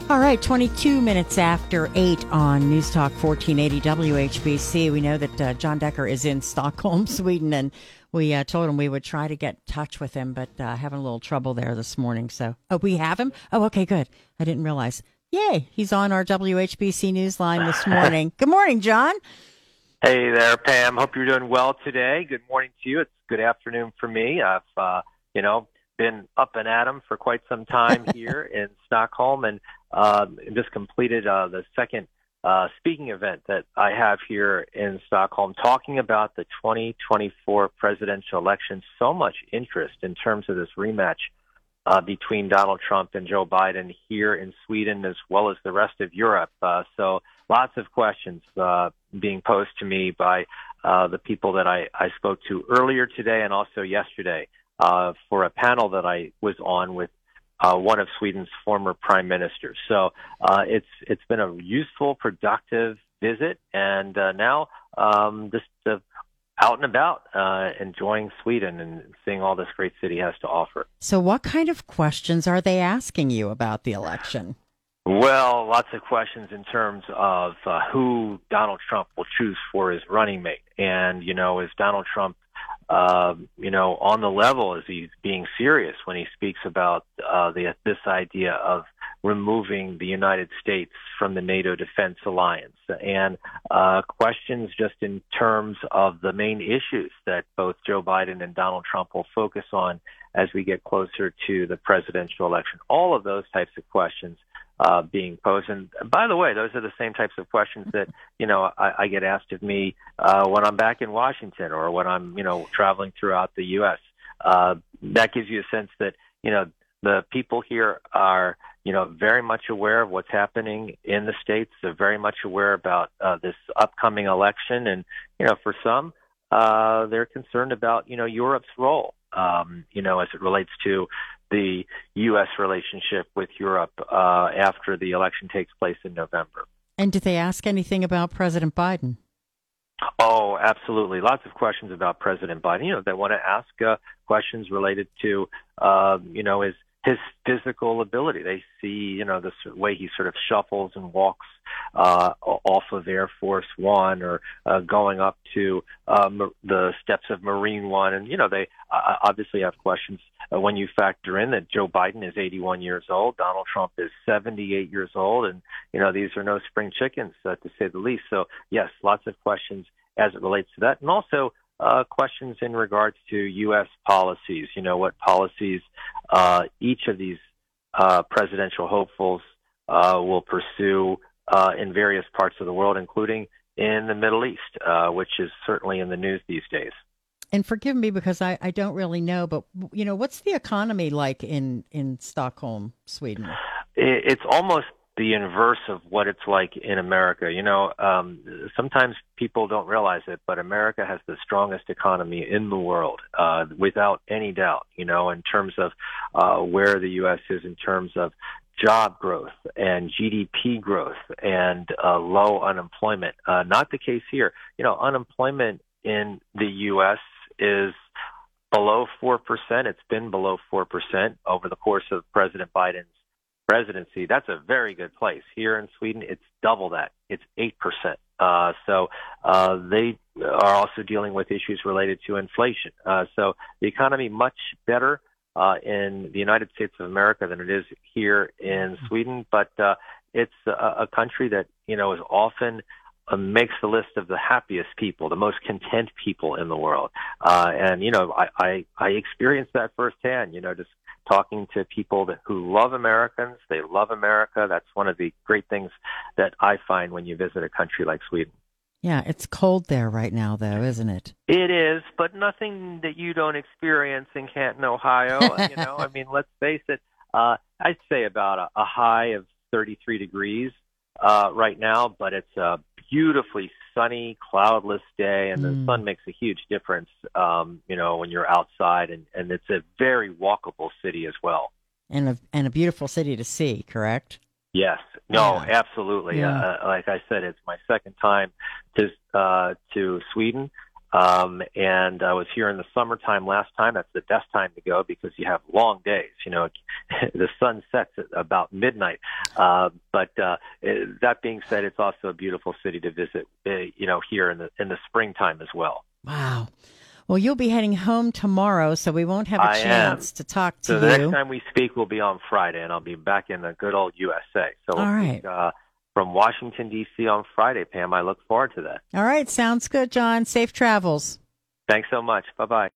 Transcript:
All right, 22 minutes after 8 on News Talk 1480 WHBC. We know that John Decker is in Stockholm, Sweden, and we told him we would try to get in touch with him, but having a little trouble there this morning. So, we have him? Oh, okay, good. I didn't realize. Yay, he's on our WHBC Newsline this morning. Good morning, John. Hey there, Pam. Hope you're doing well today. Good morning to you. It's good afternoon for me. I've, been up and at 'em for quite some time here in Stockholm, and just completed the second speaking event that I have here in Stockholm, talking about the 2024 presidential election. So much interest in terms of this rematch between Donald Trump and Joe Biden here in Sweden, as well as the rest of Europe. So lots of questions being posed to me by the people that I spoke to earlier today and also yesterday for a panel that I was on with one of Sweden's former prime ministers. So it's been a useful, productive visit, and now just out and about, enjoying Sweden and seeing all this great city has to offer. So what kind of questions are they asking you about the election? Well, lots of questions in terms of who Donald Trump will choose for his running mate. And, is Donald Trump, on the level? Is he being serious when he speaks about this idea of removing the United States from the NATO defense alliance? And questions just in terms of the main issues that both Joe Biden and Donald Trump will focus on as we get closer to the presidential election. All of those types of questions being posed. And by the way, those are the same types of questions that, I get asked of me when I'm back in Washington or when I'm, traveling throughout the U.S. That gives you a sense that, the people here are, very much aware of what's happening in the States. They're very much aware about this upcoming election. And, for some, they're concerned about, Europe's role, as it relates to the U.S. relationship with Europe after the election takes place in November. And did they ask anything about President Biden? Oh, absolutely. Lots of questions about President Biden. They want to ask questions related to, his physical ability. They see, the way he sort of shuffles and walks off of Air Force One or going up to the steps of Marine One. And, they obviously have questions when you factor in that Joe Biden is 81 years old, Donald Trump is 78 years old, and, these are no spring chickens, to say the least. So, yes, lots of questions as it relates to that. And also questions in regards to U.S. policies, what policies each of these presidential hopefuls will pursue in various parts of the world, including in the Middle East, which is certainly in the news these days. And forgive me because I don't really know, but, what's the economy like in Stockholm, Sweden? It's almost the inverse of what it's like in America. Sometimes people don't realize it, but America has the strongest economy in the world, without any doubt, in terms of where the U.S. is in terms of job growth and GDP growth and low unemployment. Not the case here. Unemployment in the U.S. is below 4%. It's been below 4% over the course of President Biden's presidency. That's a very good place. Here in Sweden, it's double that. It's 8%. So they are also dealing with issues related to inflation. So the economy much better in the United States of America than it is here in Sweden. But it's a country that, is often makes the list of the happiest people, the most content people in the world. And, I experienced that firsthand, just talking to people who love Americans. They love America. That's one of the great things that I find when you visit a country like Sweden. Yeah, it's cold there right now, though, isn't it? It is, but nothing that you don't experience in Canton, Ohio. Let's face it. I'd say about a high of 33 degrees right now, but it's a beautifully sunny, cloudless day, and the sun makes a huge difference, when you're outside, and it's a very walkable city as well. And a beautiful city to see, correct? Yes. No, Yeah. absolutely. Yeah. Like I said, it's my second time to Sweden. And I was here in the summertime last time. That's the best time to go because you have long days. the sun sets at about midnight. But that being said, it's also a beautiful city to visit, here in the springtime as well. Wow. Well, you'll be heading home tomorrow, so we won't have a chance to talk to you. So the next time we speak will be on Friday, and I'll be back in the good old USA. So all right. From Washington, D.C. on Friday, Pam. I look forward to that. All right. Sounds good, John. Safe travels. Thanks so much. Bye-bye.